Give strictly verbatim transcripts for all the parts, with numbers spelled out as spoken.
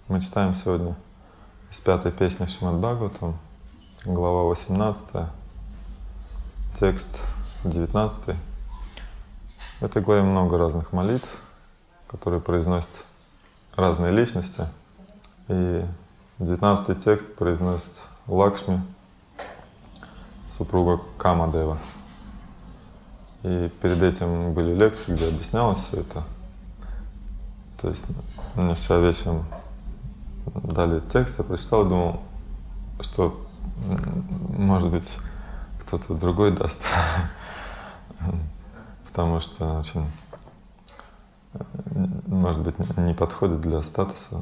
Мы читаем сегодня из пятой песни Шримад Бхагаватам, глава восемнадцатая, текст девятнадцатый. В этой главе много разных молитв, которые произносят разные личности. И девятнадцатый текст произносит Лакшми, супруга Камадева. И перед этим были лекции, где объяснялось все это. То есть мне вчера вечером дали текст, я прочитал и думал, что, может быть, кто-то другой даст, потому что очень, может быть, не подходит для статуса.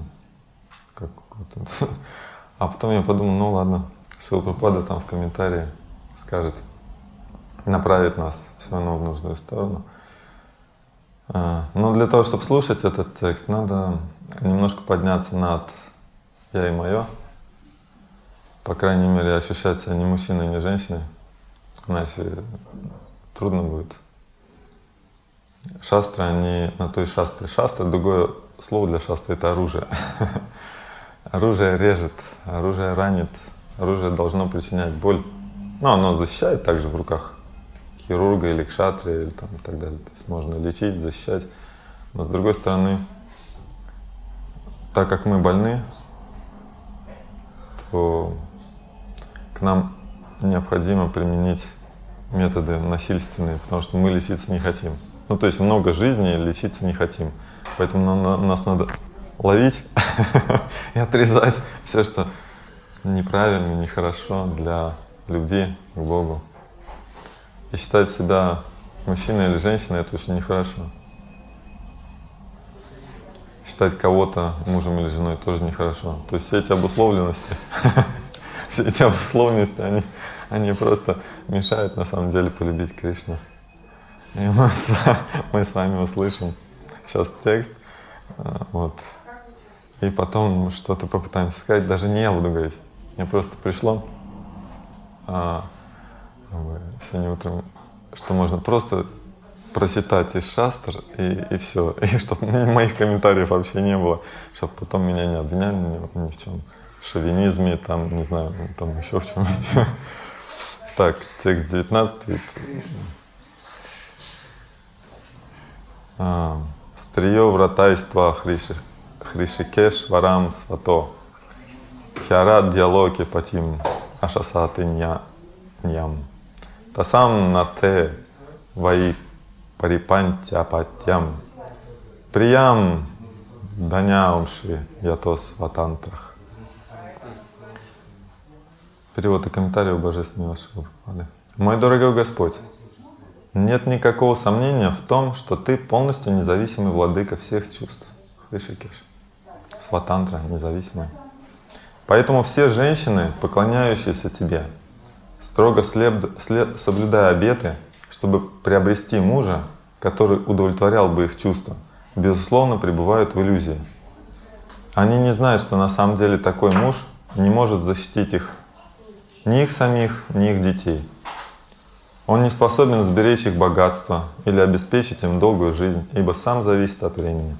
А потом я подумал, ну ладно, Шрила Прабхупада там в комментарии скажет, направит нас все равно в нужную сторону. Но для того, чтобы слушать этот текст, надо немножко подняться над «я» и «моё». По крайней мере, ощущать себя не мужчиной, не женщиной, иначе трудно будет. Шастры, они на то и шастры. Шастра, другое слово для шастры — это оружие. Оружие режет, оружие ранит, оружие должно причинять боль. Но оно защищает также в руках хирурга или кшатрия, или там, и так далее. То есть можно лечить, защищать. Но с другой стороны, так как мы больны, то к нам необходимо применить методы насильственные, потому что мы лечиться не хотим. Ну, то есть много жизней лечиться не хотим. Поэтому нам, нас надо ловить и отрезать все, что неправильно, нехорошо для любви к Богу. И считать себя мужчиной или женщиной — это очень нехорошо. Считать кого-то мужем или женой тоже нехорошо. То есть все эти обусловленности, все эти обусловленности, они, они просто мешают на самом деле полюбить Кришну. И мы с, мы с вами услышим сейчас текст, вот. И потом что-то попытаемся сказать. Даже не я буду говорить. Мне просто пришло а, сегодня утром, что можно просто прочитать из шастр и, и все. И чтобы моих комментариев вообще не было. Чтобы потом меня не обвиняли ни, ни в чем. В шовинизме, там, не знаю, там еще в чем-нибудь. Так, текст девятнадцатый. А, «Стриё вратайства хриши. Хришикеш варам свато, хьярад диалоги патим, ашасаты ньям, тасам нате ваи парипантя патям, приям даняумши ятос ватантрах». Перевод и комментарий у Божественного Шрилы Прабхупады. Мой дорогой Господь, нет никакого сомнения в том, что Ты полностью независимый владыка всех чувств. Хришикеш. Сватантра, независимая. Поэтому все женщины, поклоняющиеся Тебе, строго след, след, соблюдая обеты, чтобы приобрести мужа, который удовлетворял бы их чувства, безусловно, пребывают в иллюзии. Они не знают, что на самом деле такой муж не может защитить их, ни их самих, ни их детей. Он не способен сберечь их богатство или обеспечить им долгую жизнь, ибо сам зависит от времени.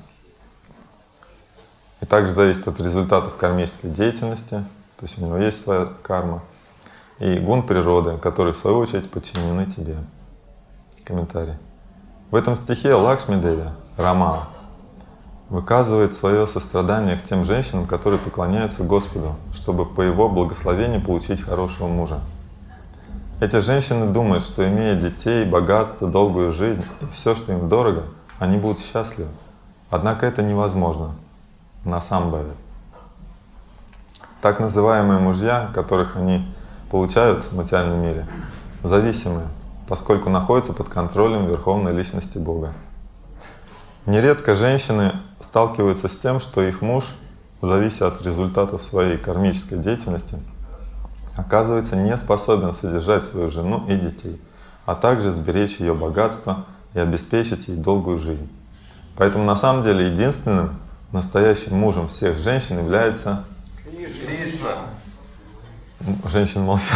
И также зависит от результатов кармической деятельности, то есть у него есть своя карма, и гун природы, которые в свою очередь подчинены тебе. Комментарий. В этом стихе Лакшми Деви, Рама, выказывает свое сострадание к тем женщинам, которые поклоняются Господу, чтобы по Его благословению получить хорошего мужа. Эти женщины думают, что, имея детей, богатство, долгую жизнь и все, что им дорого, они будут счастливы. Однако это невозможно на самбхаве. Так называемые мужья, которых они получают в материальном мире, зависимые, поскольку находятся под контролем Верховной Личности Бога. Нередко женщины сталкиваются с тем, что их муж, завися от результатов своей кармической деятельности, оказывается не способен содержать свою жену и детей, а также сберечь ее богатство и обеспечить ей долгую жизнь. Поэтому на самом деле единственным настоящим мужем всех женщин является Кришна. Женщина молчала.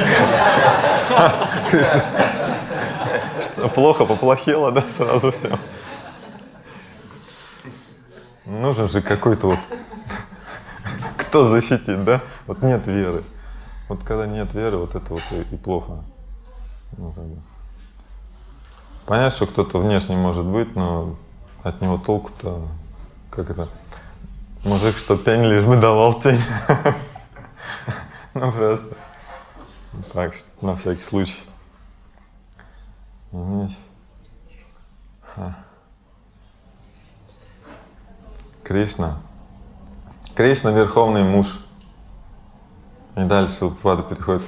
Кришна. Что, плохо, поплохело, да, сразу все. Нужен же какой-то вот кто защитит, да? Вот нет веры. Вот когда нет веры, вот это вот и, и плохо. Ну, как бы. Понятно, что кто-то внешне может быть, но от него толку-то, как это, мужик, что пень лишь бы давал тень. Ну просто. Так что, на всякий случай. Кришна. Кришна — верховный муж. И дальше Прабхупада переходит.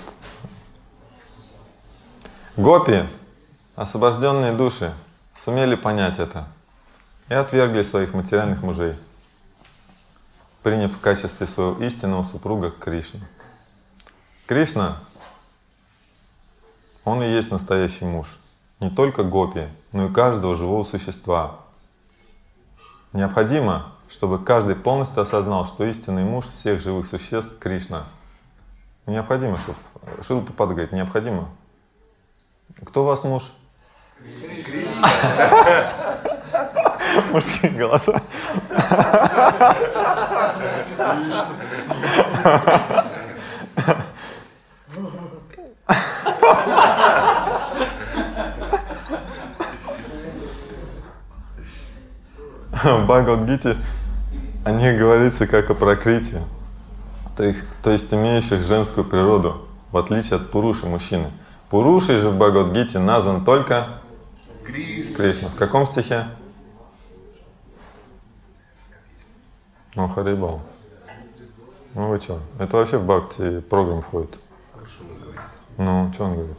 Гопи, освобожденные души, сумели понять это и отвергли своих материальных мужей, приняв в качестве своего истинного супруга Кришну. Кришна, он и есть настоящий муж. Не только гопи, но и каждого живого существа. Необходимо, чтобы каждый полностью осознал, что истинный муж всех живых существ — Кришна. Необходимо, чтобы... Шрила Прабхупада говорит, необходимо. Кто у вас муж? Кришна. Мужские голоса. В Бхагавад-гите о них говорится как о пракрити, то, их, то есть имеющих женскую природу, в отличие от Пуруши, мужчины. Пурушей же в Бхагавад-гите назван только Кришна. Кришна. В каком стихе? Ну, Харибал. Ну вы что? Это вообще в Бхакти программ входит. Ну, что он говорит?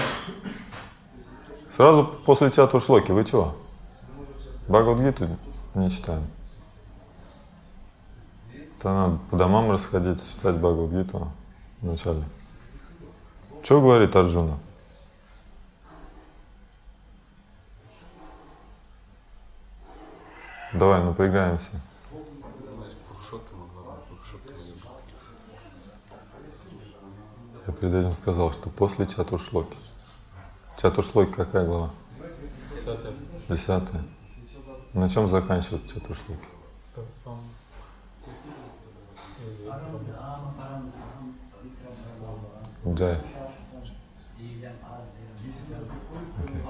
Сразу после Чатуршлоки, вы чего? Бхагавад-гиту не читаем. Это надо по домам расходиться, читать Бхагавад-гиту вначале. Что говорит Арджуна? Давай, напрягаемся. Я перед этим сказал, что после Чатуршлоки. Чатуршлоки какая глава? Десятая. Десятая. На чем заканчивается Чатуршлоки? Джай. Okay.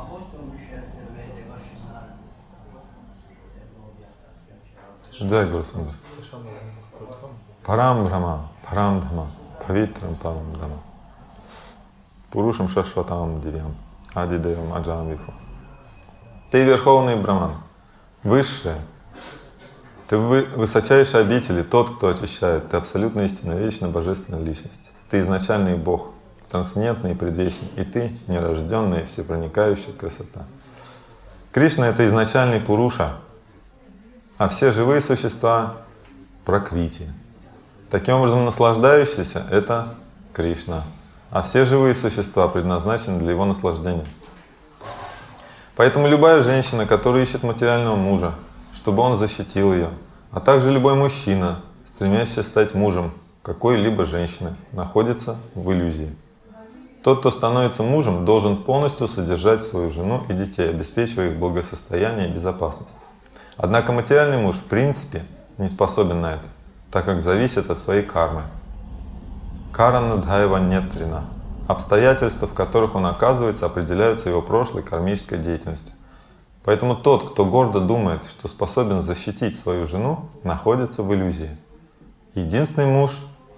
Джай Гурусундар. Парам Брахма, Парам Дхама, Павитрам Парам Дхама. Пурушам Шашватам Дивьям, Адидевам Аджам Виху. Ты верховный Браман, высшая. Ты вы, высочайший обители, тот, кто очищает. Ты абсолютно истинная, вечная, божественная личность. Ты изначальный Бог, трансцендентный и предвечный. И ты нерожденная, всепроникающая красота. Кришна — это изначальный Пуруша, а все живые существа — пракрити. Таким образом, наслаждающийся — это Кришна, а все живые существа предназначены для его наслаждения. Поэтому любая женщина, которая ищет материального мужа, чтобы он защитил ее, а также любой мужчина, стремящийся стать мужем какой-либо женщины, находится в иллюзии. Тот, кто становится мужем, должен полностью содержать свою жену и детей, обеспечивая их благосостояние и безопасность. Однако материальный муж в принципе не способен на это, так как зависит от своей кармы. Карана дхайва нетрина. Обстоятельства, в которых он оказывается, определяются его прошлой кармической деятельностью. Поэтому тот, кто гордо думает, что способен защитить свою жену, находится в иллюзии. Единственный муж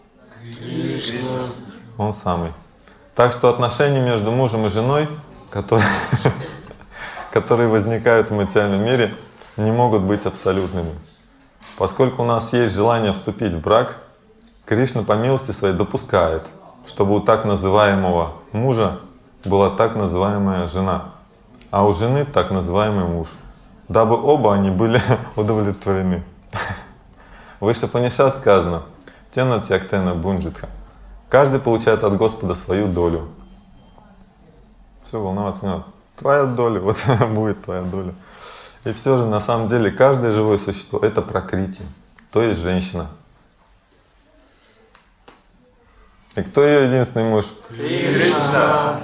— он самый. Так что отношения между мужем и женой, которые, которые возникают в материальном мире, не могут быть абсолютными. Поскольку у нас есть желание вступить в брак, Кришна по милости своей допускает, чтобы у так называемого мужа была так называемая жена, а у жены так называемый муж, дабы оба они были удовлетворены. Выше Панишат сказано: «Тена тяктена бунджитха». Каждый получает от Господа свою долю. Все, волноваться не надо. Твоя доля, вот будет твоя доля. И все же, на самом деле, каждое живое существо — это пракрити, то есть женщина. И кто ее единственный муж? Кришна.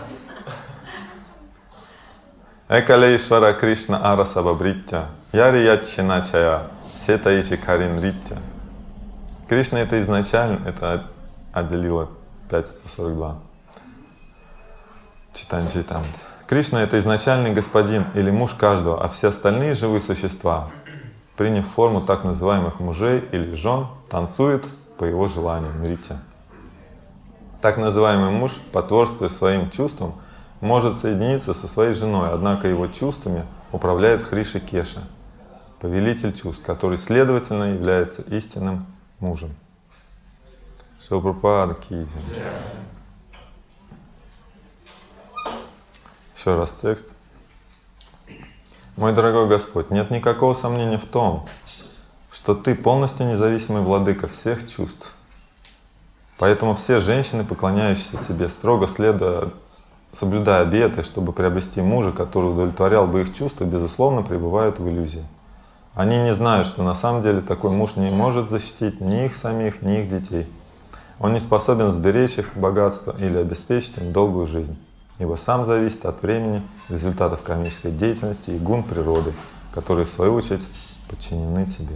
Экалейшвара Кришна Арасаба Бриття, Яри Ячина Чая, Сета Иши Карин Риття. Кришна это изначально, это отделило пять сто сорок два. Читание Чайтамрит. Кришна это изначальный господин или муж каждого, а все остальные живые существа, приняв форму так называемых мужей или жен, танцуют по его желанию, нритья. Так называемый муж, потворствуя своим чувствам, может соединиться со своей женой, однако его чувствами управляет Хришикеша, повелитель чувств, который, следовательно, является истинным мужем. Шрила Прабхупада ки джай. Еще раз текст. Мой дорогой Господь, нет никакого сомнения в том, что Ты полностью независимый владыка всех чувств. Поэтому все женщины, поклоняющиеся Тебе, строго следуя, соблюдая обеты, чтобы приобрести мужа, который удовлетворял бы их чувства, безусловно, пребывают в иллюзии. Они не знают, что на самом деле такой муж не может защитить ни их самих, ни их детей. Он не способен сберечь их богатство или обеспечить им долгую жизнь, ибо сам зависит от времени, результатов кармической деятельности и гун природы, которые, в свою очередь, подчинены Тебе.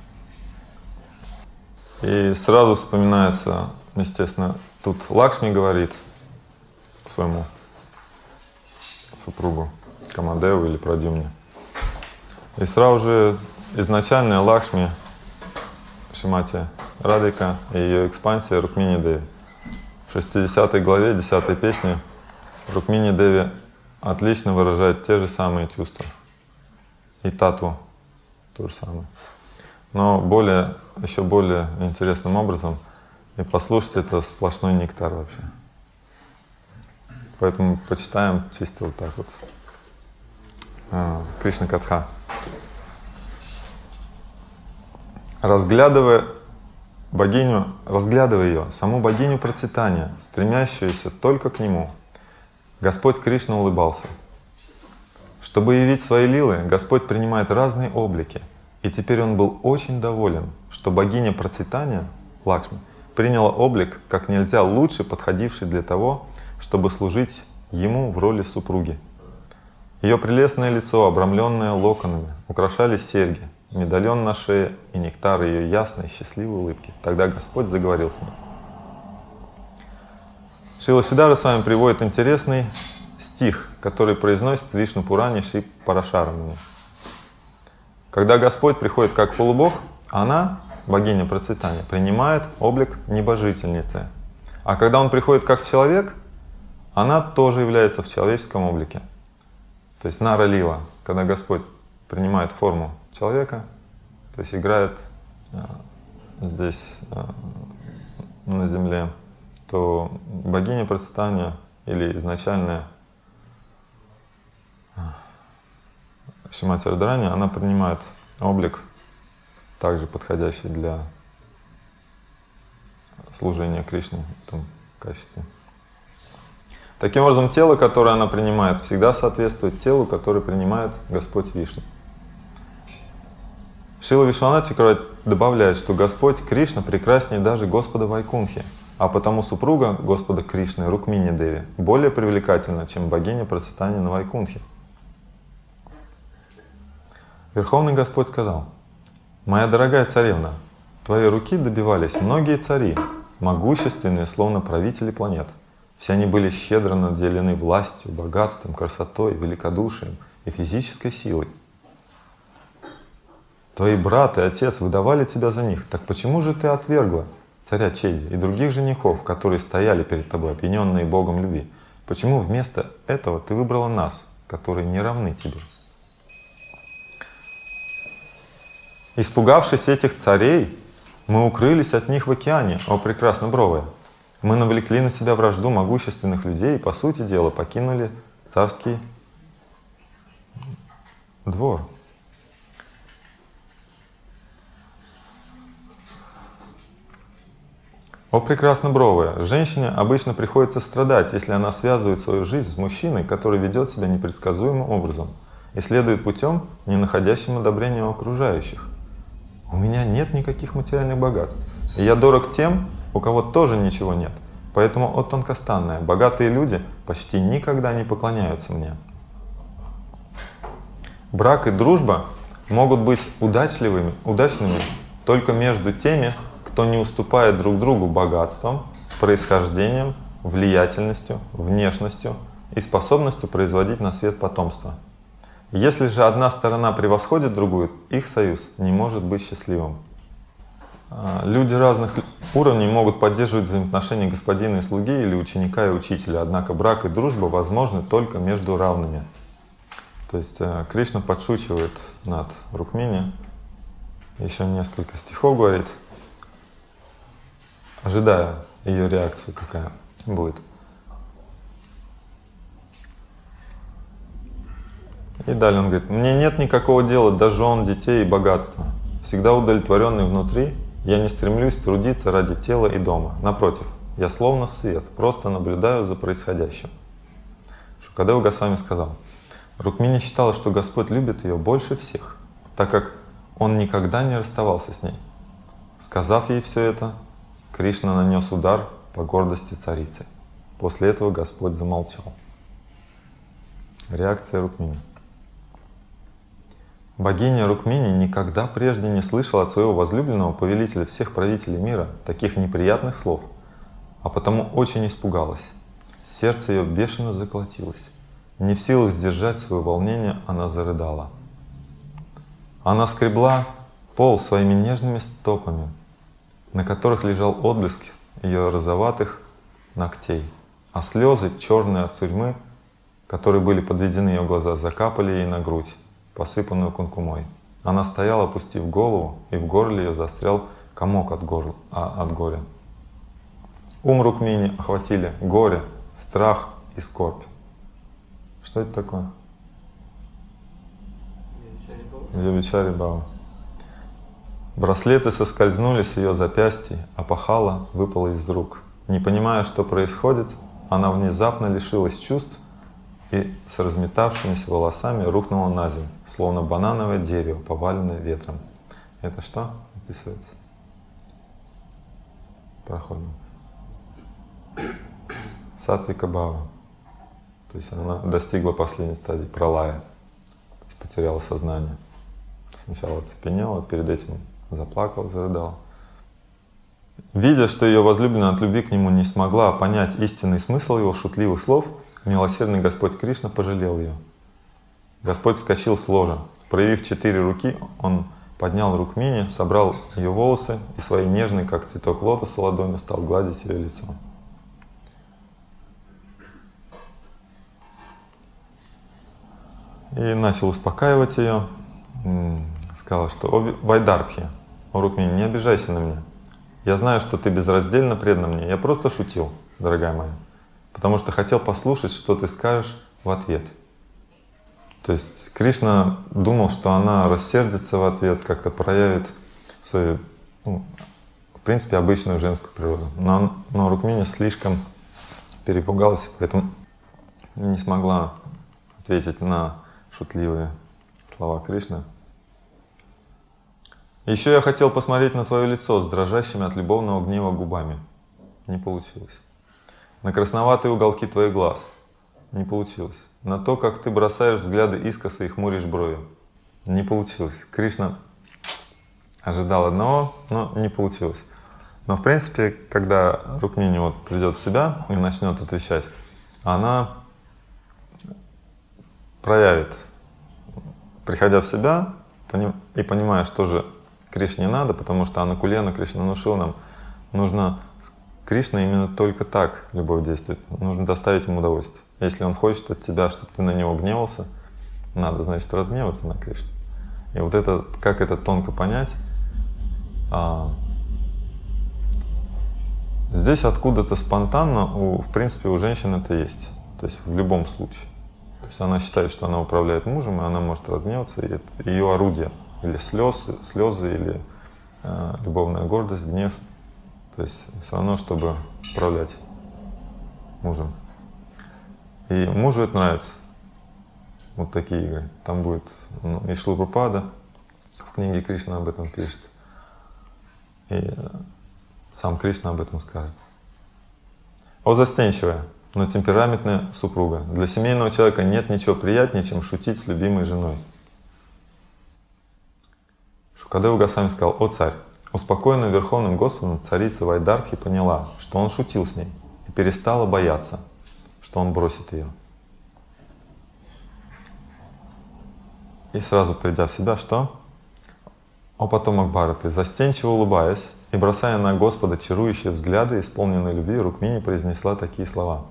И сразу вспоминается, естественно, тут Лакшми говорит своему супругу Камадеву или Прадьюмне. И сразу же изначальная Лакшми, Шримати Радхика и ее экспансия Рукмини Деви. В шестидесятой главе, десятой песне Рукмини Деви отлично выражает те же самые чувства. И тату то же самое. Но более, еще более интересным образом. И послушайте, это сплошной нектар вообще. Поэтому почитаем чисто вот так вот. Кришна Катха. Разглядывая богиню, разглядывая ее, саму богиню процветания, стремящуюся только к нему, Господь Кришна улыбался. Чтобы явить свои лилы, Господь принимает разные облики, и теперь он был очень доволен, что богиня процветания, Лакшми, приняла облик как нельзя лучше подходивший для того, чтобы служить ему в роли супруги. Ее прелестное лицо, обрамленное локонами, украшали серьги, медальон на шее и нектар ее ясной, счастливой улыбки. Тогда Господь заговорил с ней. Шрила Шридхара с вами приводит интересный стих, который произносит в Вишну Пуране Шри Парашарамани. Когда Господь приходит как полубог, она, богиня процветания, принимает облик небожительницы. А когда Он приходит как человек, она тоже является в человеческом облике. То есть Нара Лила, когда Господь принимает форму человека, то есть играет э, здесь э, на земле, то богиня процветания или изначальная Шримати Радхарани, она принимает облик, также подходящий для служения Кришне в этом качестве. Таким образом, тело, которое она принимает, всегда соответствует телу, которое принимает Господь Вишну. Шрила Вишванат Чакраварти добавляет, что Господь Кришна прекраснее даже Господа Вайкунхи, а потому супруга Господа Кришны, Рукмини Деви, более привлекательна, чем богиня процветания на Вайкунхе. Верховный Господь сказал: «Моя дорогая царевна, твоей руки добивались многие цари, могущественные, словно правители планет. Все они были щедро наделены властью, богатством, красотой, великодушием и физической силой. Твои брат и отец выдавали тебя за них. Так почему же ты отвергла царя Чеди и других женихов, которые стояли перед тобой, опьяненные Богом любви? Почему вместо этого ты выбрала нас, которые не равны тебе? Испугавшись этих царей, мы укрылись от них в океане, о прекраснобровая. Мы навлекли на себя вражду могущественных людей и, по сути дела, покинули царский двор. О прекраснобровая, женщине обычно приходится страдать, если она связывает свою жизнь с мужчиной, который ведет себя непредсказуемым образом и следует путем, не находящим одобрения у окружающих. У меня нет никаких материальных богатств, и я дорог тем, у кого тоже ничего нет. Поэтому, о тонкостанная, богатые люди почти никогда не поклоняются мне. Брак и дружба могут быть удачливыми, удачными только между теми, кто не уступает друг другу богатством, происхождением, влиятельностью, внешностью и способностью производить на свет потомство. Если же одна сторона превосходит другую, их союз не может быть счастливым. Люди разных уровней могут поддерживать взаимоотношения господина и слуги или ученика и учителя, однако брак и дружба возможны только между равными. То есть Кришна подшучивает над Рукмини, еще несколько стихов говорит, ожидая ее реакцию, какая будет. И далее он говорит: «Мне нет никакого дела до жен, детей и богатства. Всегда удовлетворенный внутри, я не стремлюсь трудиться ради тела и дома. Напротив, я словно свет, просто наблюдаю за происходящим». Шукадева Госвами сказал: Рукмини считала, что Господь любит ее больше всех, так как Он никогда не расставался с ней. Сказав ей все это, Кришна нанес удар по гордости царицы. После этого Господь замолчал. Реакция Рукмини. Богиня Рукмини никогда прежде не слышала от своего возлюбленного, повелителя всех правителей мира, таких неприятных слов, а потому очень испугалась. Сердце ее бешено заколотилось. Не в силах сдержать свое волнение, она зарыдала. Она скребла пол своими нежными стопами, на которых лежал отблеск ее розоватых ногтей, а слезы, черные от сурьмы, которые были подведены ее глаза, закапали ей на грудь, посыпанную кункумой. Она стояла, опустив голову, и в горле ее застрял комок от, горла, а, от горя. Ум Рукмини охватили горе, страх и скорбь. Что это такое? Вьябичари Бхава. Браслеты соскользнули с ее запястьей, а пахала выпала из рук. Не понимая, что происходит, она внезапно лишилась чувств и с разметавшимися волосами рухнула на землю, словно банановое дерево, поваленное ветром. Это что описывается? Проходим. Сатвика Бхава. То есть она достигла последней стадии пралая, то есть потеряла сознание. Сначала оцепенела, перед этим заплакала, зарыдала. Видя, что ее возлюбленная от любви к нему не смогла понять истинный смысл его шутливых слов, милосердный Господь Кришна пожалел ее. Господь вскочил с ложа. Проявив четыре руки, он поднял Рукмини, собрал ее волосы и своей нежной, как цветок лотоса, ладонью стал гладить ее лицо. И начал успокаивать ее. Сказал, что «О Вайдарбхи, о Рукмини, не обижайся на меня. Я знаю, что ты безраздельно предан мне. Я просто шутил, дорогая моя, потому что хотел послушать, что ты скажешь в ответ». То есть Кришна думал, что она рассердится в ответ, как-то проявит свою, ну, в принципе, обычную женскую природу. Но, но Рукмини слишком перепугалась, поэтому не смогла ответить на шутливые слова Кришны. «Еще я хотел посмотреть на твое лицо с дрожащими от любовного гнева губами. Не получилось. На красноватые уголки твоих глаз. Не получилось. На то, как ты бросаешь взгляды искоса и хмуришь брови. Не получилось». Кришна ожидал одного, но не получилось. Но в принципе, когда Рукмини вот придет в себя и начнет отвечать, она проявит, приходя в себя и понимая, что же Кришне надо, потому что Анукулена Кришна внушил нам, нужно с Кришной именно только так любовь действует, нужно доставить ему удовольствие. Если он хочет от тебя, чтобы ты на него гневался, надо, значит, разгневаться на Кришну. И вот это, как это тонко понять, а, здесь откуда-то спонтанно, у, в принципе, у женщин это есть, то есть в любом случае. То есть она считает, что она управляет мужем, и она может разгневаться, и это ее орудие. Или слезы, слезы, или э, любовная гордость, гнев. То есть все равно, чтобы управлять мужем. И мужу это нравится. Вот такие игры. Там будет, ну, и Шрила Прабхупада в книге Кришна об этом пишет. И э, сам Кришна об этом скажет. О застенчивая, но темпераментная супруга. Для семейного человека нет ничего приятнее, чем шутить с любимой женой. Шукадева Госвами сказал: «О царь, Успокоенная Верховным Господом, царица Вайдархи поняла, что он шутил с ней, и перестала бояться, что он бросит ее. И сразу придя в себя, что? О потомок Бхараты, застенчиво улыбаясь и бросая на Господа чарующие взгляды, исполненные любви, Рукмини произнесла такие слова.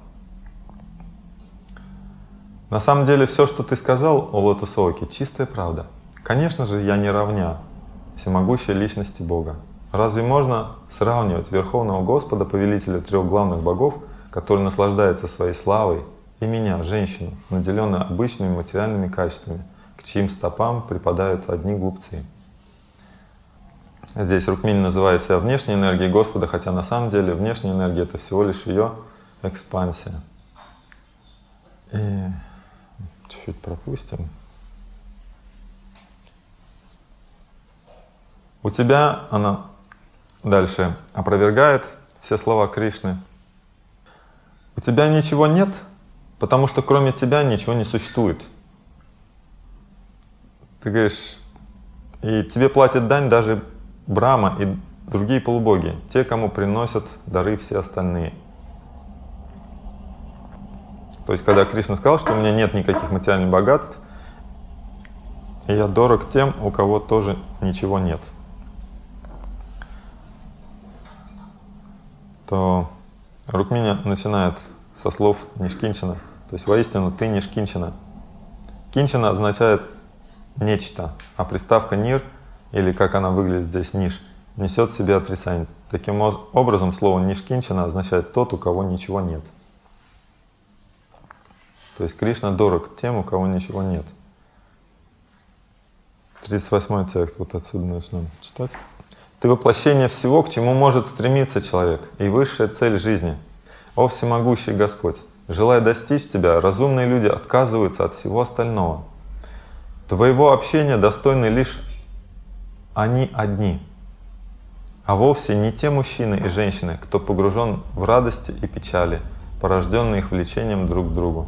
На самом деле все, что ты сказал, о Лотосовке, чистая правда. Конечно же, я не равня всемогущей личности Бога. Разве можно сравнивать Верховного Господа, повелителя трех главных богов, который наслаждается своей славой, и меня, женщину, наделенную обычными материальными качествами, к чьим стопам припадают одни глупцы? Здесь Рукмини называет себя внешней энергией Господа, хотя на самом деле внешняя энергия — это всего лишь ее экспансия. И чуть-чуть пропустим. У тебя она дальше опровергает все слова Кришны. У тебя ничего нет, потому что кроме тебя ничего не существует. Ты говоришь, и тебе платят дань даже Брахма и другие полубоги, те, кому приносят дары все остальные. То есть, когда Кришна сказал, что у меня нет никаких материальных богатств, и я дорог тем, у кого тоже ничего нет, то Рукмини начинает со слов Нишкинчана. То есть, воистину, ты Нишкинчана. Кинчана означает нечто, а приставка нир, или как она выглядит здесь, ниш, несет в себе отрицание. Таким образом, слово Нишкинчана означает тот, у кого ничего нет. То есть Кришна дорог тем, у кого ничего нет. тридцать восьмой текст, вот отсюда начнем читать. Ты воплощение всего, к чему может стремиться человек, и высшая цель жизни. О всемогущий Господь, желая достичь Тебя, разумные люди отказываются от всего остального. Твоего общения достойны лишь они одни, а вовсе не те мужчины и женщины, кто погружен в радости и печали, порожденные их влечением друг к другу.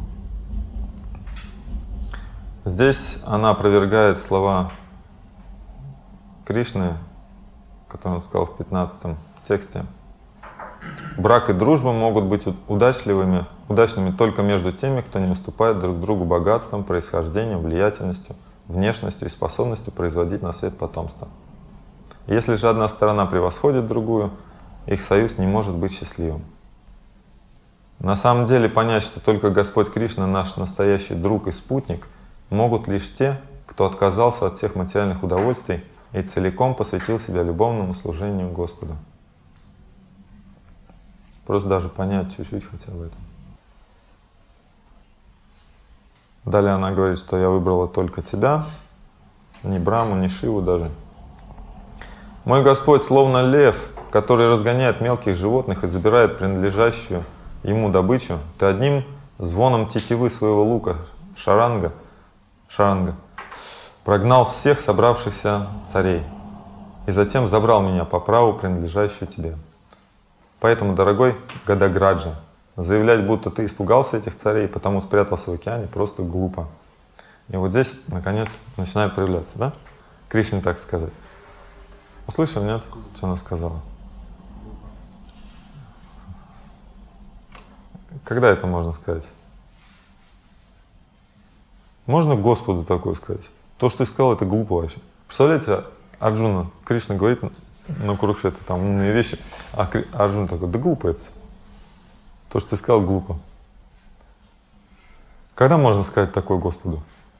Здесь она опровергает слова Кришны, которые он сказал в пятнадцатом тексте. Брак и дружба могут быть удачливыми, удачными только между теми, кто не уступает друг другу богатством, происхождением, влиятельностью, внешностью и способностью производить на свет потомство. Если же одна сторона превосходит другую, их союз не может быть счастливым. На самом деле понять, что только Господь Кришна наш настоящий друг и спутник, могут лишь те, кто отказался от всех материальных удовольствий и целиком посвятил себя любовному служению Господу. Просто даже понять чуть-чуть хотя бы это. Далее она говорит, что я выбрала только тебя, ни Браму, ни Шиву даже. Мой Господь словно лев, который разгоняет мелких животных и забирает принадлежащую ему добычу. Ты одним звоном тетивы своего лука шаранга, шаранга прогнал всех собравшихся царей и затем забрал меня по праву, принадлежащую тебе. Поэтому, дорогой Гадаграджа, заявлять, будто ты испугался этих царей и потому спрятался в океане, просто глупо. И вот здесь, наконец, начинает проявляться, да? Кришне так сказать. Услышал, нет, что она сказала? Когда это можно сказать? Можно Господу такое сказать? То, что ты сказал, это глупо вообще. Представляете, Арджуна, Кришна говорит на Курукшетре там умные вещи, а Арджуна такой, да глупо это. То, что ты сказал, глупо. Когда можно сказать такое Господу?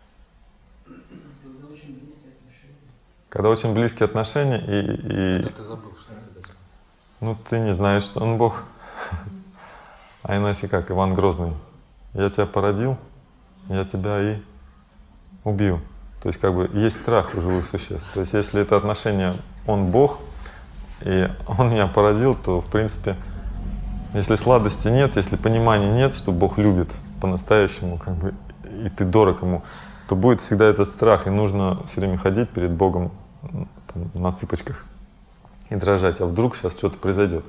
Когда очень близкие отношения и... и... Когда ты забыл, что ты сказал. Ну, ты не знаешь, что он Бог. А иначе как, Иван Грозный. Я тебя породил, я тебя и убью. То есть как бы есть страх у живых существ. То есть если это отношение, он Бог, и он меня породил, то в принципе, если сладости нет, если понимания нет, что Бог любит по-настоящему, как бы, и ты дорог ему, то будет всегда этот страх, и нужно все время ходить перед Богом там, на цыпочках и дрожать, а вдруг сейчас что-то произойдет.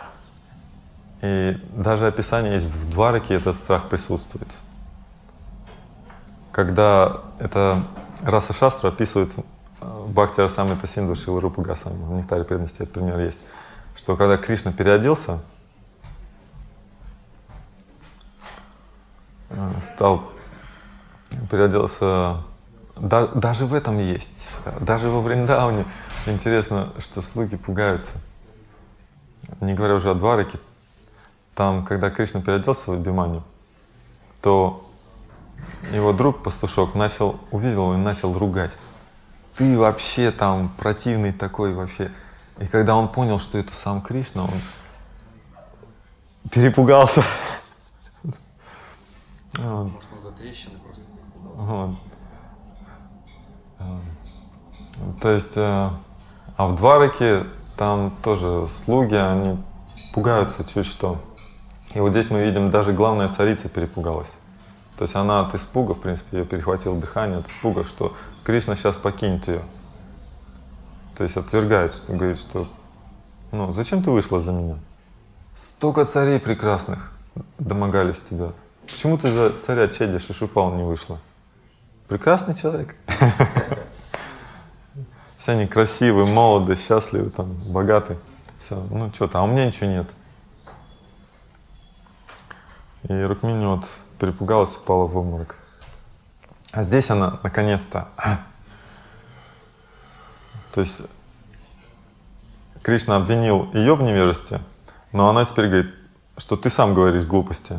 И даже описание есть в Двараке, этот страх присутствует. Когда это Раса Шастра описывает Бхакти Расамрита Синду Шрилы Рупы Госвами, в Нектаре преданности этот пример есть, что когда Кришна переоделся, стал, переоделся, да, даже в этом есть, даже во Вриндауне. Интересно, что слуги пугаются. Не говоря уже о Двараке, там, когда Кришна переоделся в Абхиманью, то его друг, пастушок, начал, увидел его и начал ругать. Ты вообще там противный такой вообще. И когда он понял, что это сам Кришна, он перепугался. Может, он за трещины просто перепугался. То есть, а в Двараке там тоже слуги, они пугаются чуть что. И вот здесь мы видим, даже главная царица перепугалась. То есть она от испуга, в принципе, ее перехватило дыхание от испуга, что Кришна сейчас покинет ее. То есть отвергает, что говорит, что ну зачем ты вышла за меня? Столько царей прекрасных домогались тебя. Почему ты за царя Чеди Шишупал не вышла? Прекрасный человек. Все они красивые, молодые, счастливые, там, богатые. Все, ну что-то, а у меня ничего нет. И Рукмини вот перепугалась, упала в обморок. А здесь она наконец-то. То есть Кришна обвинил ее в невежестве, но она теперь говорит, что ты сам говоришь глупости,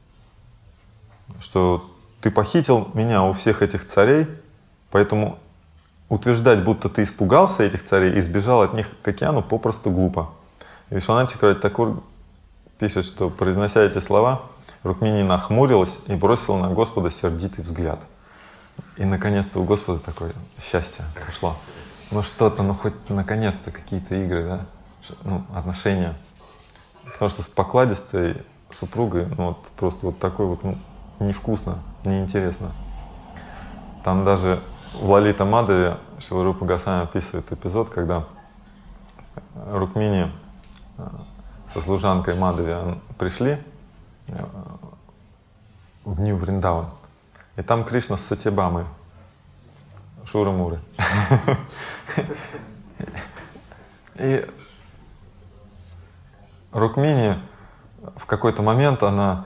что ты похитил меня у всех этих царей, поэтому утверждать, будто ты испугался этих царей и сбежал от них к океану, попросту глупо. И Вишванат Чакраварти Такур пишет, что, произнося эти слова, Рукмини нахмурилась и бросила на Господа сердитый взгляд. И наконец-то у Господа такое счастье пришло. Ну что-то, ну хоть наконец-то какие-то игры, да, ну, отношения. Потому что с покладистой супругой, ну вот просто вот такой вот, ну, невкусно, неинтересно. Там даже в Лалита Мадхаве Шрила Рупа Госвами описывает эпизод, когда Рукмини со служанкой Мадхави пришли в Нью Вриндаван, и там Кришна с Сатьябамой, Шура-Муры. И Рукмини в какой-то момент она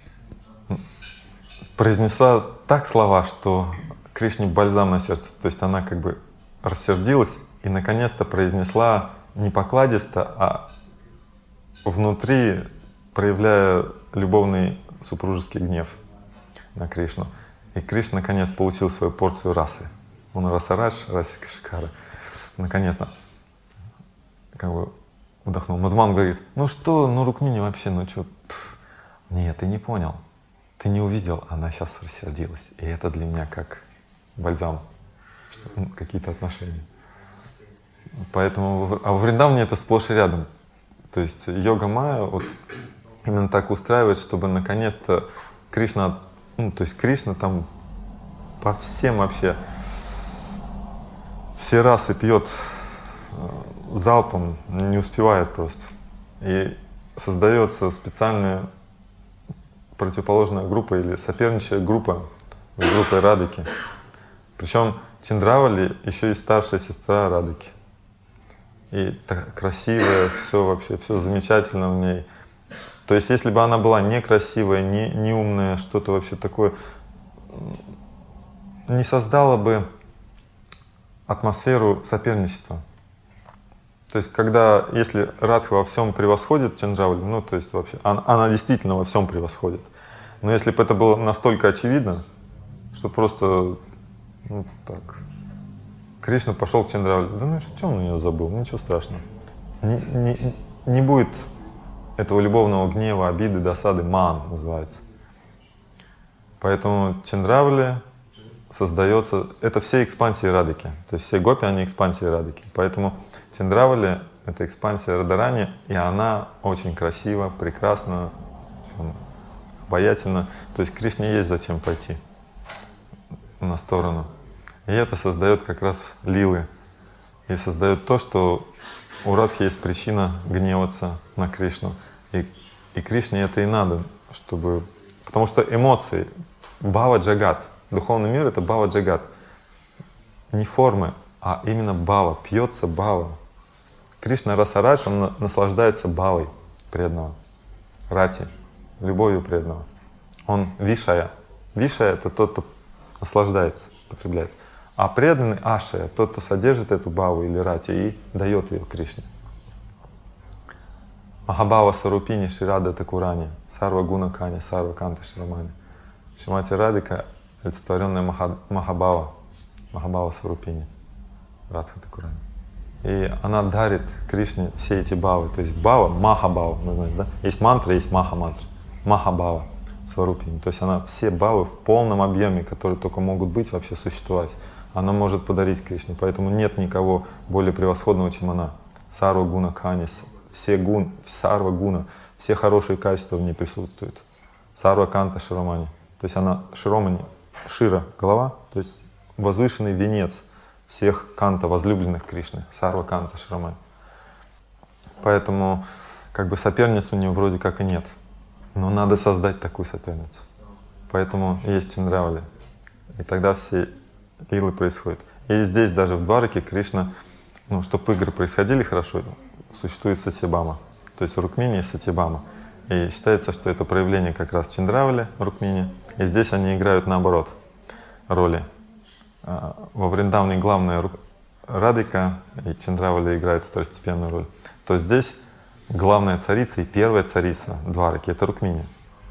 произнесла так слова, что Кришне бальзам на сердце. То есть она как бы рассердилась и наконец-то произнесла не покладисто, а внутри проявляя любовный супружеский гнев на Кришну. И Кришна наконец получил свою порцию расы. Он расарадж, расика шикара. Наконец-то как бы вдохнул. Мадхван говорит, ну что, ну Рукмини вообще, ну что? Нет, ты не понял. Ты не увидел, она сейчас рассердилась. И это для меня как бальзам, что, ну, какие-то отношения. Поэтому, а в Вриндаване это сплошь и рядом. То есть йога майя вот именно так устраивает, чтобы наконец-то Кришна, ну то есть Кришна там по всем вообще, все расы пьет залпом, не успевает просто. И создается специальная противоположная группа или соперничая группа с группой Радхики. Причем Чандравали еще и старшая сестра Радхики. И так красивая, все вообще, все замечательно в ней. То есть, если бы она была некрасивая, не, не умная, что-то вообще такое, не создала бы атмосферу соперничества. То есть, когда, если Радха во всем превосходит Чандравали, ну, то есть вообще, она, она действительно во всем превосходит. Но если бы это было настолько очевидно, что просто, ну, так, Кришна пошел к Чандравали, да ну что он на нее забыл, ничего страшного. Не, не, не будет этого любовного гнева, обиды, досады, ман называется. Поэтому Чандравали создается, это все экспансии Радхики, то есть все гопи, они экспансии Радхики. Поэтому Чандравали — это экспансия Радхарани, и она очень красива, прекрасна, обаятельна. То есть Кришне есть зачем пойти на сторону. И это создает как раз лилы. И создает то, что у Радхи есть причина гневаться на Кришну. И, и Кришне это и надо, чтобы... Потому что эмоции, бхава джагат, духовный мир — это бхава джагат. Не формы, а именно бхава, пьется бхава. Кришна Расарадж, он на- наслаждается бхавой преданного, рати, любовью преданного. Он вишая. Вишая — это тот, кто наслаждается, потребляет. А преданный ашая — тот, кто содержит эту бхаву или рати и дает ее Кришне. Махабхава Сарупини Ширада Такурани, Сарва Гуна Кани, Сарва Канта Ширамани. Шримати Радика — олицетворенная Маха, Махабхава, Махабхава Сарупини, Радха Такурани. И она дарит Кришне все эти бхавы. То есть бхава, Махабхава, мы знаем, да? Есть мантра, есть Маха-мантра. Махабхава Сварупини. То есть она все бхавы в полном объеме, которые только могут быть, вообще существовать, она может подарить Кришне. Поэтому нет никого более превосходного, чем она. Сарва Гуна Кани, все гун, Сарва Гуна, все хорошие качества в ней присутствуют. Сарва Канта Ширамани. То есть она Широмани, Шира — голова, то есть возвышенный венец всех канта, возлюбленных Кришны. Сарва Канта Ширамани. Поэтому как бы соперниц у нее вроде как и нет. Но надо создать такую соперницу. Поэтому есть Чандравали. И тогда все лилы происходят. И здесь даже в Двараке Кришна, ну, чтобы игры происходили хорошо, существует Сатьябама. То есть Рукмини и Сатьябама. И считается, что это проявление как раз Чандравали, Рукмини. И здесь они играют наоборот роли. Во Вриндавне главная Радика, и Чандравали играют второстепенную роль. То здесь главная царица и первая царица Двараки — это Рукмини.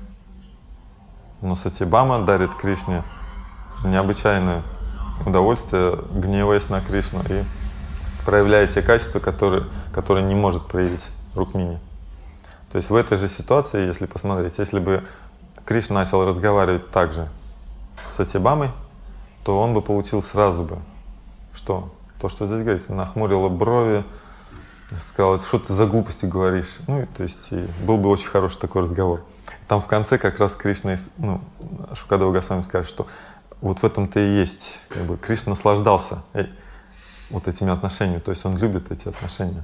Но Сатьябама дарит Кришне необычайное удовольствие, гневаясь на Кришну и проявляя те качества, которые, которые не может проявить Рукмини. То есть в этой же ситуации, если посмотреть, если бы Кришна начал разговаривать так же с Сатьябамой, то он бы получил сразу бы, что? То, что здесь говорится, нахмурила брови, сказала, что ты за глупости говоришь. Ну, то есть и был бы очень хороший такой разговор. Там в конце как раз Кришна, ну, Шукадева Госвами скажет, что вот в этом-то и есть, как бы Кришна наслаждался вот этими отношениями, то есть он любит эти отношения.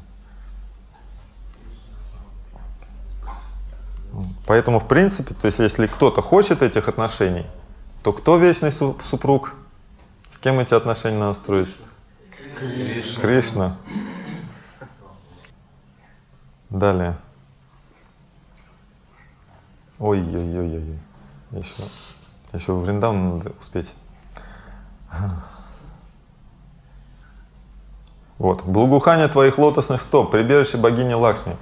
Поэтому, в принципе, то есть если кто-то хочет этих отношений, то кто вечный супруг? С кем эти отношения надо строить? Кришна. Кришна. Далее. Ой-ой-ой-ой. Еще, еще в Вриндаван надо успеть. Вот. Благоухание твоих лотосных стоп, прибежище богини Лакшми.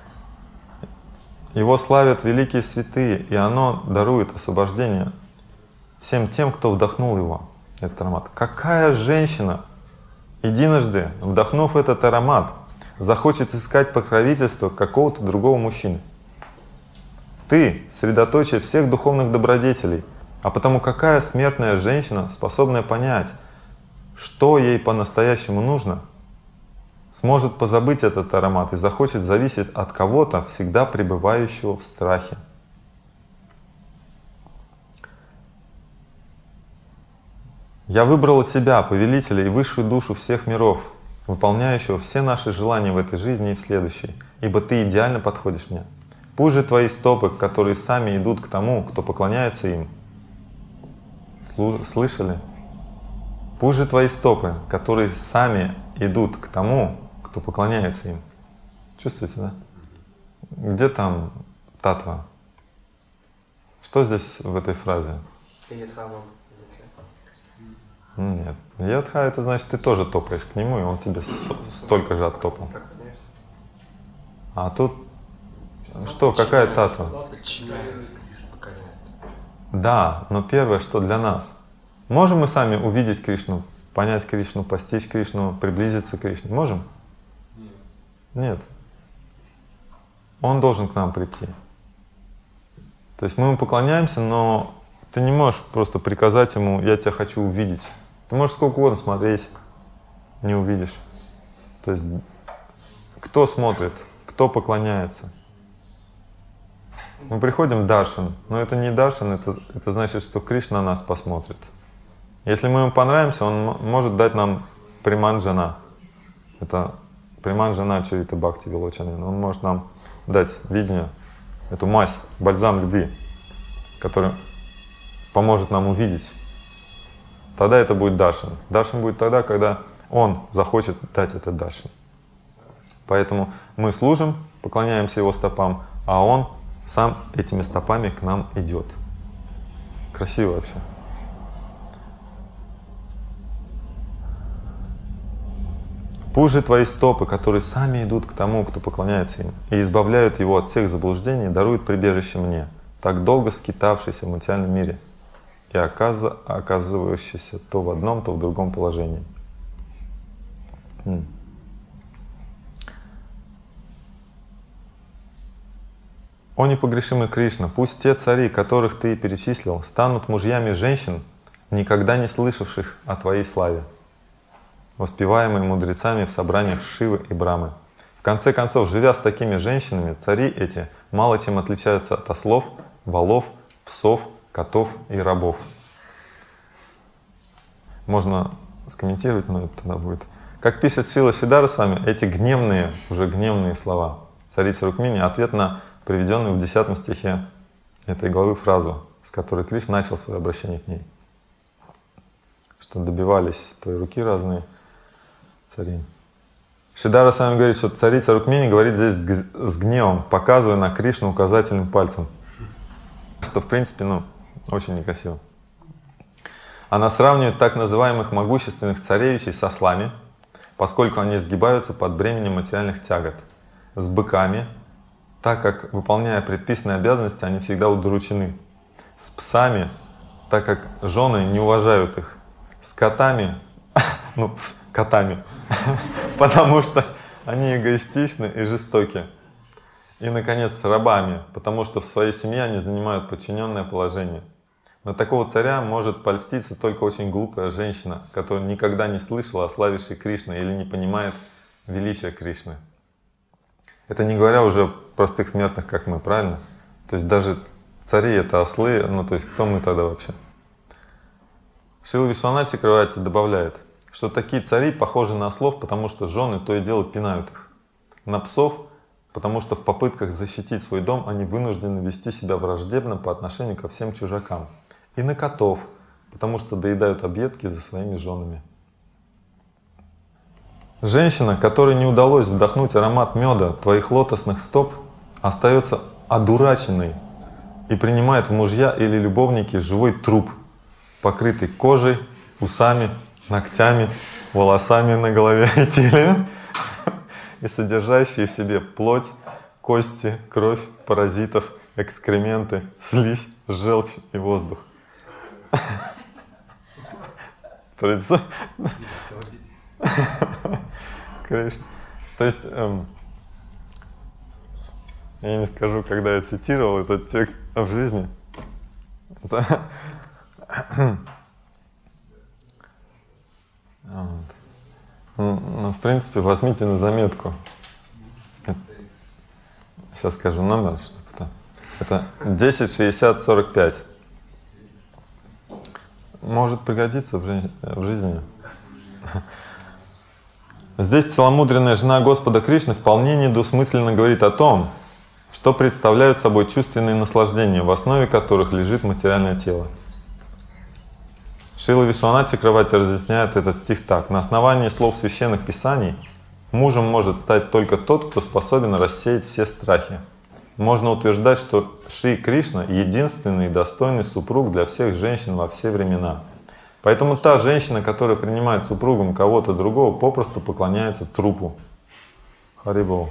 Его славят великие святые, и оно дарует освобождение всем тем, кто вдохнул его, этот аромат. Какая женщина, единожды вдохнув этот аромат, захочет искать покровительство какого-то другого мужчины? Ты — средоточие всех духовных добродетелей, а потому какая смертная женщина, способная понять, что ей по-настоящему нужно, сможет позабыть этот аромат и захочет зависеть от кого-то, всегда пребывающего в страхе? Я выбрала тебя, повелителя и высшую душу всех миров, выполняющего все наши желания в этой жизни и в следующей, ибо ты идеально подходишь мне. Пусть же твои стопы, которые сами идут к тому, кто поклоняется им. Слышали? Пусть же твои стопы, которые сами идут к тому, кто поклоняется им. Чувствуете, да? Где там татва? Что здесь в этой фразе? Нет. Ядха — это значит, ты тоже топаешь к нему, и он тебе столько же оттопал. А тут что, какая татва? Да, но первое, что для нас. Можем мы сами увидеть Кришну, понять Кришну, постичь Кришну, приблизиться к Кришне? Можем? Нет. Он должен к нам прийти. То есть мы ему поклоняемся, но ты не можешь просто приказать ему: я тебя хочу увидеть. Ты можешь сколько угодно смотреть, не увидишь. То есть кто смотрит, кто поклоняется? Мы приходим даршан, но это не даршан, это, это значит, что Кришна на нас посмотрит. Если мы ему понравимся, он может дать нам приманджана. Это приманджана чарита бхакти вилочанина. Он может нам дать видение, эту мазь, бальзам любви, который поможет нам увидеть. Тогда это будет даршан. Даршан будет тогда, когда Он захочет дать это дальше. Поэтому мы служим, поклоняемся Его стопам, а Он сам этими стопами к нам идет. Красиво вообще. Пусть же твои стопы, которые сами идут к тому, кто поклоняется им, и избавляют его от всех заблуждений, даруют прибежище мне, так долго скитавшийся в материальном мире и оказывающийся то в одном, то в другом положении. М. О непогрешимый Кришна, пусть те цари, которых ты перечислил, станут мужьями женщин, никогда не слышавших о твоей славе, воспеваемые мудрецами в собраниях Шивы и Брамы. В конце концов, живя с такими женщинами, цари эти мало чем отличаются от ослов, волов, псов, котов и рабов. Можно скомментировать, но это тогда будет. Как пишет Шрила Шридхара с вами, эти гневные, уже гневные слова царицы Рукмини — ответ на приведенную в десятом стихе этой главы фразу, с которой Кришна начал свое обращение к ней. Что добивались твоей руки разные цари. Шридхара с вами говорит, что царица Рукмини говорит здесь с гневом, показывая на Кришну указательным пальцем. Что в принципе, ну, очень некрасиво. Она сравнивает так называемых могущественных царевичей с ослами, поскольку они сгибаются под бременем материальных тягот, с быками, так как, выполняя предписанные обязанности, они всегда удручены, с псами, так как жены не уважают их, с котами, ну, с котами, потому что они эгоистичны и жестоки. И, наконец, с рабами, потому что в своей семье они занимают подчиненное положение. На такого царя может польститься только очень глупая женщина, которая никогда не слышала о славе Шри Кришны или не понимает величия Кришны. Это не говоря уже о простых смертных, как мы, правильно? То есть даже цари — это ослы, ну то есть кто мы тогда вообще? Шрила Вишванат Чакраварти добавляет, что такие цари похожи на ослов, потому что жены то и дело пинают их. На псов, потому что в попытках защитить свой дом они вынуждены вести себя враждебно по отношению ко всем чужакам. И на котов, потому что доедают объедки за своими женами. Женщина, которой не удалось вдохнуть аромат меда твоих лотосных стоп, остается одураченной и принимает в мужья или любовники живой труп, покрытый кожей, усами, ногтями, волосами на голове и теле, и содержащий в себе плоть, кости, кровь, паразитов, экскременты, слизь, желчь и воздух. Кришна. То есть, эм, я не скажу, когда я цитировал этот текст в жизни. Это, вот. Ну, ну, в принципе, возьмите на заметку. Сейчас скажу номер, чтобы это. Это десять шестьдесят сорок пять. Может пригодиться в, жи- в жизни. Здесь целомудренная жена Господа Кришны вполне недвусмысленно говорит о том, что представляют собой чувственные наслаждения, в основе которых лежит материальное тело. Шрила Вишванат Чакраварти разъясняет этот стих так. На основании слов священных писаний мужем может стать только тот, кто способен рассеять все страхи. Можно утверждать, что Шри Кришна — единственный и достойный супруг для всех женщин во все времена. Поэтому та женщина, которая принимает супругом кого-то другого, попросту поклоняется трупу. Харибол.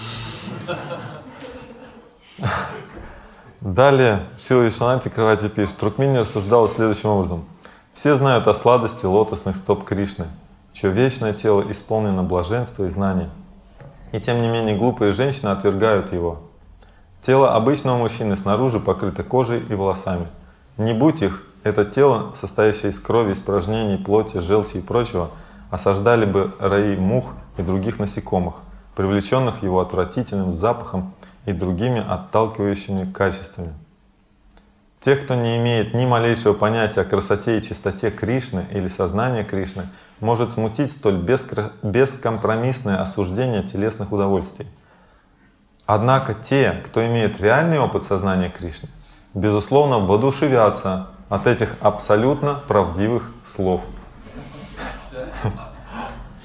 Далее Шрила Вишванат Чакраварти пишет, Рукмини рассуждала следующим образом. Все знают о сладости лотосных стоп Кришны, чье вечное тело исполнено блаженства и знания. И тем не менее глупые женщины отвергают его. Тело обычного мужчины снаружи покрыто кожей и волосами. Не будь их, это тело, состоящее из крови, испражнений, плоти, желчи и прочего, осаждали бы раи мух и других насекомых, привлеченных его отвратительным запахом и другими отталкивающими качествами. Тех, кто не имеет ни малейшего понятия о красоте и чистоте Кришны или сознания Кришны, может смутить столь бескро... бескомпромиссное осуждение телесных удовольствий. Однако те, кто имеет реальный опыт сознания Кришны, безусловно, воодушевятся от этих абсолютно правдивых слов.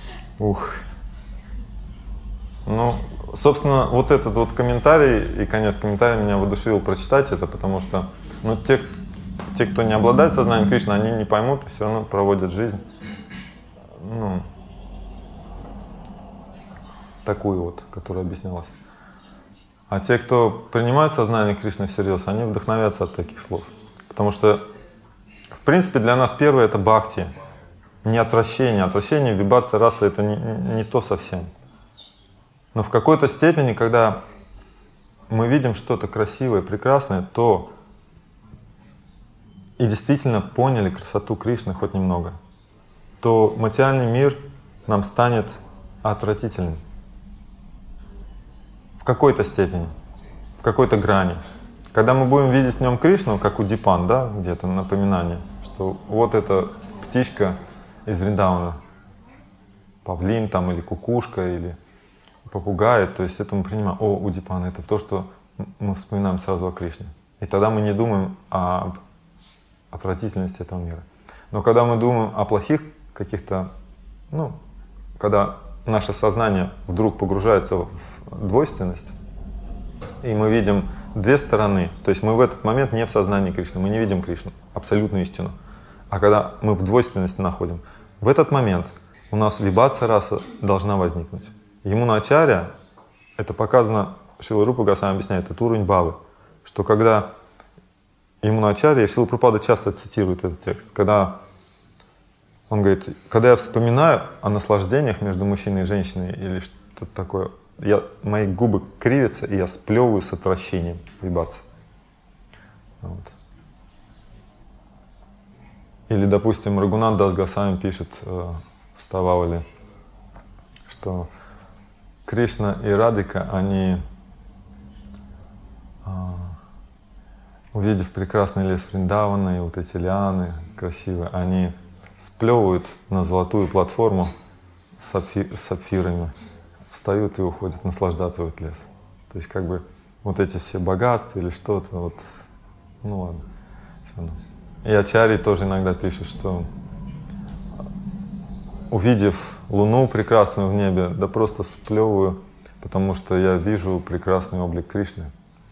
Ух. Ну, собственно, вот этот вот комментарий и конец комментария меня воодушевил прочитать это, потому что ну, те, те, кто не обладает сознанием Кришны, они не поймут и все равно проводят жизнь, ну, такую вот, которая объяснялась. А те, кто принимает сознание Кришны всерьез, они вдохновятся от таких слов. Потому что, в принципе, для нас первое — это бхакти, не отвращение. Отвращение, вибрация расы — это не, не то совсем. Но в какой-то степени, когда мы видим что-то красивое, прекрасное, то и действительно поняли красоту Кришны хоть немного, то материальный мир нам станет отвратительным. В какой-то степени, в какой-то грани. Когда мы будем видеть в нем Кришну, как у Дипан, да, где-то напоминание, что вот эта птичка из Вриндавана, павлин там или кукушка, или попугай, то есть это мы принимаем, о, у Дипана, это то, что мы вспоминаем сразу о Кришне. И тогда мы не думаем об отвратительности этого мира. Но когда мы думаем о плохих каких-то, ну, когда наше сознание вдруг погружается в двойственность, и мы видим две стороны, то есть мы в этот момент не в сознании Кришны, мы не видим Кришну, абсолютную истину. А когда мы в двойственности находим, в этот момент у нас вибрация раса должна возникнуть. Ямуна Ачарья, это показано, Шрила Рупа Госвами объясняет, это уровень бхавы, что когда Ямуна Ачарья, и Шрила Прабхупада часто цитирует этот текст, когда он говорит, когда я вспоминаю о наслаждениях между мужчиной и женщиной или что-то такое, я, мои губы кривятся, и я сплевываю с отвращением вибрации. Вот. Или, допустим, Рагунат Дас Госвами пишет э, в Стававале, что Кришна и Радхика, они, э, увидев прекрасный лес Вриндавана и вот эти лианы красивые, они сплевывают на золотую платформу с сапфи- сапфирами, встают и уходят наслаждаться в этот лес. То есть как бы вот эти все богатства или что-то, вот, ну ладно, все равно. И Ачарьи тоже иногда пишут, что увидев луну прекрасную в небе, да просто сплевываю, потому что я вижу прекрасный облик Кришны.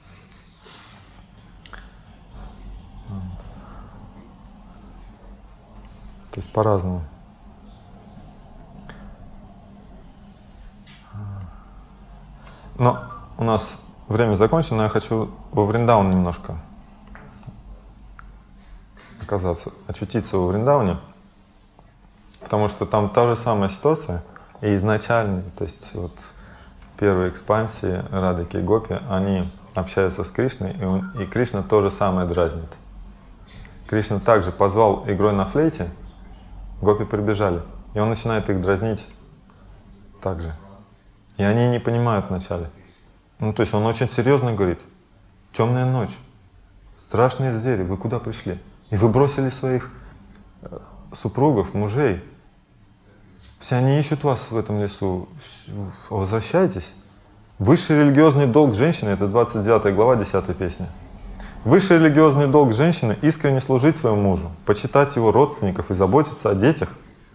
То есть по-разному. Но у нас время закончено, но я хочу во Вриндаван немножко оказаться, очутиться во Вриндаване, потому что там та же самая ситуация, и изначально, то есть вот первые экспансии Радхики и Гопи, они общаются с Кришной, и, он, и Кришна то же самое дразнит. Кришна также позвал игрой на флейте, Гопи прибежали, и он начинает их дразнить также. И они не понимают вначале. Ну, то есть он очень серьезно говорит: темная ночь, страшные звери, вы куда пришли? И вы бросили своих супругов, мужей. Все они ищут вас в этом лесу. Возвращайтесь. Высший религиозный долг женщины, это двадцать девятая глава, десятая песня. Высший религиозный долг женщины — искренне служить своему мужу, почитать его родственников и заботиться о детях.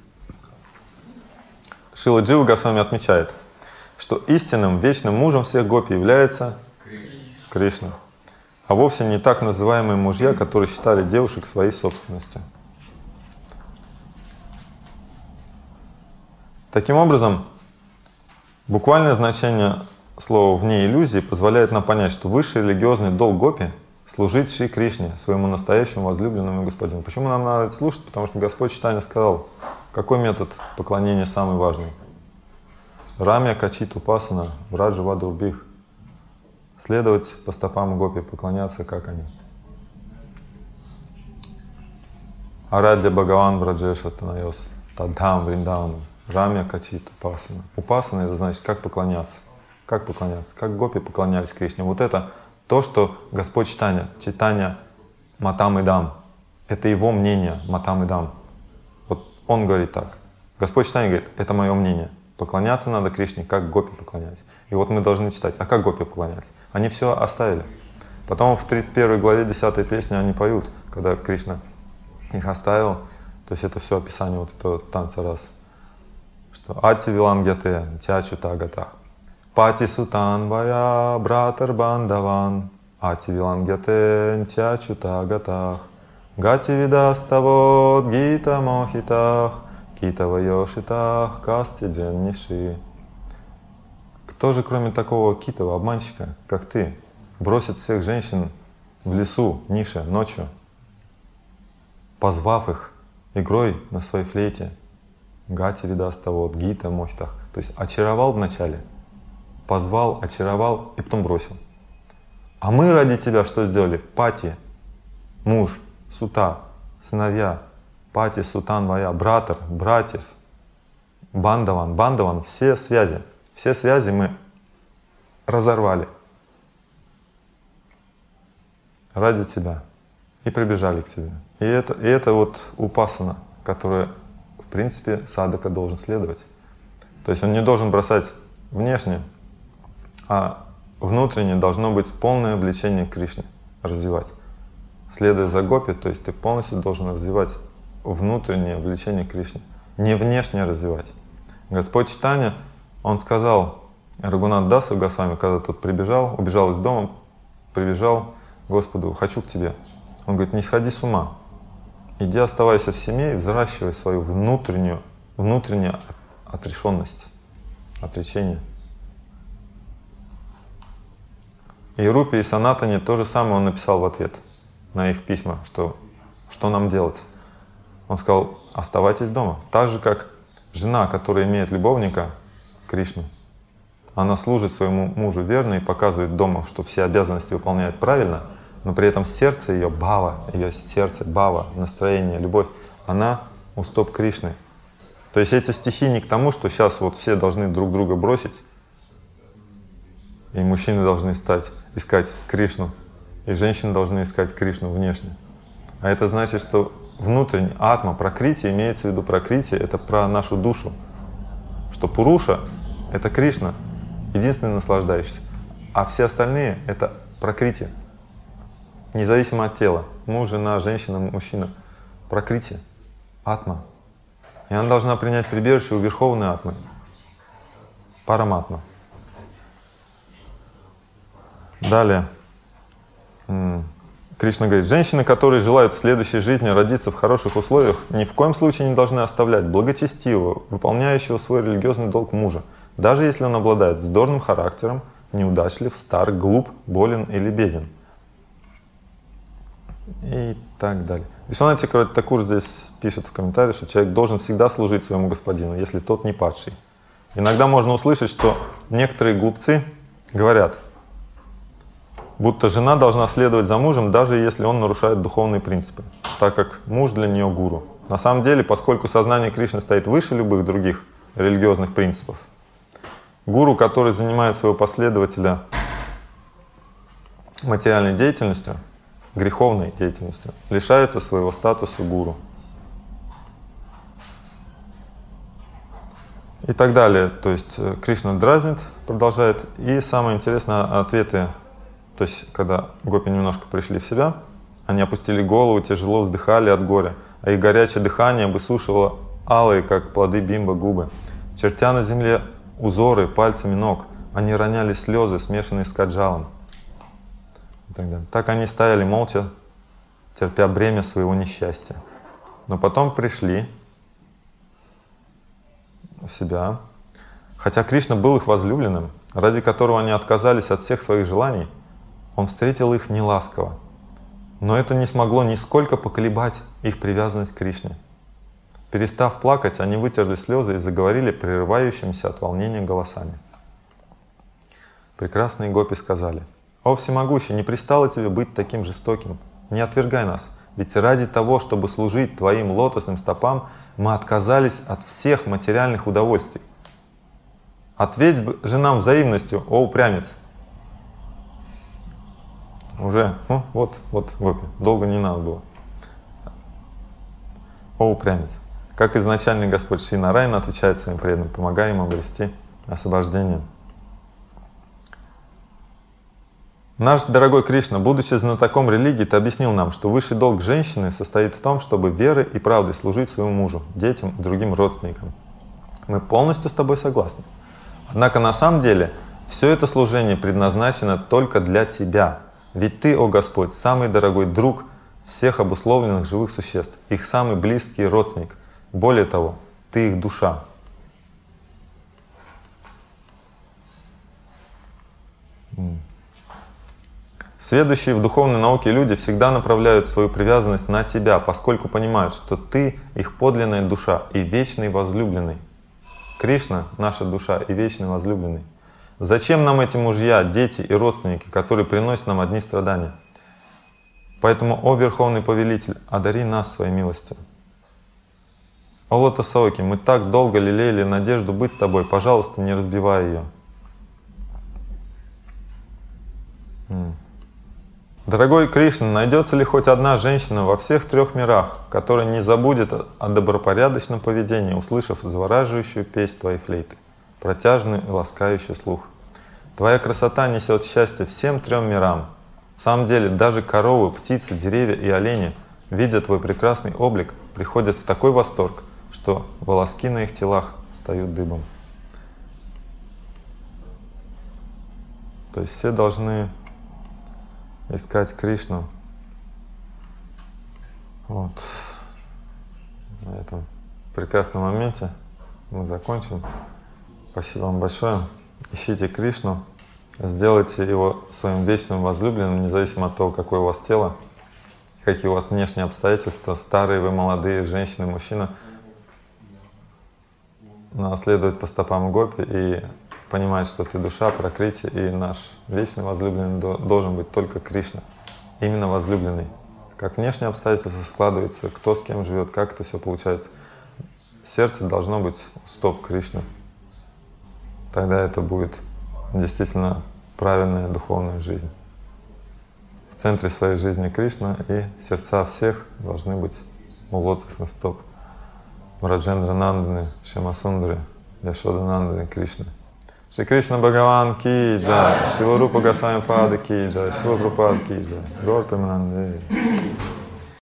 Шрила Джива Госвами отмечает, что истинным вечным мужем всех гопи является Кришна, а вовсе не так называемые мужья, которые считали девушек своей собственностью. Таким образом, буквальное значение слова «вне иллюзии» позволяет нам понять, что высший религиозный долг гопи — служить Шри Кришне, своему настоящему возлюбленному господину. Почему нам надо это слушать? Потому что Господь Чайтанья сказал, какой метод поклонения самый важный. Рамья Качит Упасана, Враджа Вадурбих. Следовать по стопам гопи, поклоняться, как они. Арадья Бхагаван Враджеша Танайос, Тадхам Вриндавану. Рамья Качит Упасана. Упасана — это значит, как поклоняться. Как поклоняться? Как гопи поклонялись Кришне. Вот это то, что Господь Чайтанья, Чайтанья Матам Идам. Это его мнение, Матам Идам. Вот он говорит так. Господь Чайтанья говорит, это мое мнение. Поклоняться надо Кришне, как гопи поклонялись. И вот мы должны читать, а как гопи поклонялись? Они все оставили. Потом в тридцать первой главе десятой песни они поют, когда Кришна их оставил. То есть это все описание вот этого танца раз. что Ати Вилангяте Тячутагатах. Пати Сутан Вая Братар Бандаван Ати Вилангяте Тячутагатах. Гати Видаставот Гита Мохитах Кита Вайошитах Касти Дженниши. Кто же, кроме такого китового обманщика, как ты, бросит всех женщин в лесу, нише, ночью, позвав их игрой на своей флейте? Гати Видаставот Гита Мохитах. То есть очаровал вначале, позвал, очаровал и потом бросил. А мы ради тебя что сделали? Пати, муж, сута, сыновья, пати, сутан, вая, братер, братьев, бандаван, бандаван, все связи, все связи мы разорвали ради тебя и прибежали к тебе. И это, и это вот упасана, которая, в принципе, садака должен следовать. То есть он не должен бросать внешне, а внутренне должно быть полное влечение к Кришне, развивать. Следуя за гопи, то есть ты полностью должен развивать внутреннее влечение к Кришне, не внешне развивать. Господь Чайтанья, он сказал Рагунат Дасу Госвами, когда тот прибежал, убежал из дома, прибежал к Господу: хочу к тебе. Он говорит: не сходи с ума, иди оставайся в семье и взращивай свою внутреннюю, внутреннюю отрешенность, отречение. И Рупи и Санатане то же самое он написал в ответ на их письма, что, что нам делать. Он сказал: оставайтесь дома. Так же, как жена, которая имеет любовника, Кришну, она служит своему мужу верно и показывает дома, что все обязанности выполняет правильно, но при этом сердце ее, бхава, ее сердце, бхава, настроение, любовь, она у стоп Кришны. То есть эти стихи не к тому, что сейчас вот все должны друг друга бросить, и мужчины должны стать, искать Кришну, и женщины должны искать Кришну внешне. А это значит, что внутренне, атма, пракрити, имеется в виду пракрити, это про нашу душу. Что пуруша — это Кришна, единственный наслаждающийся. А все остальные — это пракрити, независимо от тела. Муж, жена, женщина, мужчина. Пракрити, атма. И она должна принять прибежище у верховной атмы, параматма. Далее. Кришна говорит: женщины, которые желают в следующей жизни родиться в хороших условиях, ни в коем случае не должны оставлять благочестивого, выполняющего свой религиозный долг мужа, даже если он обладает вздорным характером, неудачлив, стар, глуп, болен или беден. И так далее. Вишванат Чакраварти-Такур здесь пишет в комментарии, что человек должен всегда служить своему господину, если тот не падший. Иногда можно услышать, что некоторые глупцы говорят, будто жена должна следовать за мужем, даже если он нарушает духовные принципы, так как муж для нее гуру. На самом деле, поскольку сознание Кришны стоит выше любых других религиозных принципов, гуру, который занимает своего последователя материальной деятельностью, греховной деятельностью, лишается своего статуса гуру. И так далее. То есть Кришна дразнит, продолжает. И самое интересное, ответы. То есть, когда гопи немножко пришли в себя, они опустили голову, тяжело вздыхали от горя, а их горячее дыхание высушивало алые, как плоды бимба, губы. Чертя на земле узоры пальцами ног, они роняли слезы, смешанные с каджалом. И так далее. Так они стояли молча, терпя бремя своего несчастья. Но потом пришли в себя. Хотя Кришна был их возлюбленным, ради которого они отказались от всех своих желаний, он встретил их неласково. Но это не смогло нисколько поколебать их привязанность к Кришне. Перестав плакать, они вытерли слезы и заговорили прерывающимися от волнения голосами. Прекрасные гопи сказали: «О всемогущий, не пристало тебе быть таким жестоким, не отвергай нас, ведь ради того, чтобы служить твоим лотосным стопам, мы отказались от всех материальных удовольствий. Ответь же нам взаимностью, о упрямец!» Уже, ну, вот, вот, гопи, долго не надо было. О упрямец! Как изначальный Господь Шри Нараяна отвечает своим преданным, помогая им обрести освобождение. Наш дорогой Кришна, будучи знатоком религии, ты объяснил нам, что высший долг женщины состоит в том, чтобы верой и правдой служить своему мужу, детям и другим родственникам. Мы полностью с тобой согласны. Однако на самом деле все это служение предназначено только для тебя. Ведь ты, о Господь, самый дорогой друг всех обусловленных живых существ, их самый близкий родственник. Более того, ты их душа. Сведущие в духовной науке люди всегда направляют свою привязанность на тебя, поскольку понимают, что ты их подлинная душа и вечный возлюбленный. Кришна — наша душа и вечный возлюбленный. Зачем нам эти мужья, дети и родственники, которые приносят нам одни страдания? Поэтому, о Верховный Повелитель, одари нас своей милостью. О Лотосоки, мы так долго лелеяли надежду быть с тобой, пожалуйста, не разбивай ее. Дорогой Кришна, найдется ли хоть одна женщина во всех трех мирах, которая не забудет о добропорядочном поведении, услышав завораживающую песнь твоей флейты, протяжную и ласкающую слух? Твоя красота несет счастье всем трем мирам. В самом деле, даже коровы, птицы, деревья и олени, видя твой прекрасный облик, приходят в такой восторг, что волоски на их телах встают дыбом. То есть все должны искать Кришну. Вот. На этом прекрасном моменте мы закончим. Спасибо вам большое. Ищите Кришну, сделайте его своим вечным возлюбленным, независимо от того, какое у вас тело, какие у вас внешние обстоятельства, старые вы, молодые, женщины, мужчина. Надо следовать по стопам Гопи и понимать, что ты душа, пракрити, и наш вечный возлюбленный должен быть только Кришна, именно возлюбленный. Как внешние обстоятельства складываются, кто с кем живет, как это все получается. Сердце должно быть стоп Кришны. Тогда это будет действительно правильная духовная жизнь. В центре своей жизни Кришна, и сердца всех должны быть у лотосных стоп Раджендра Нанданы, Шьямасундры, Яшода Нанданы, Кришны. Шри Кришна Бхагаван ки джай, Шила Рупа Госвами Пада ки джай, Шила Прабхупада ки джай, Гаур Премананде.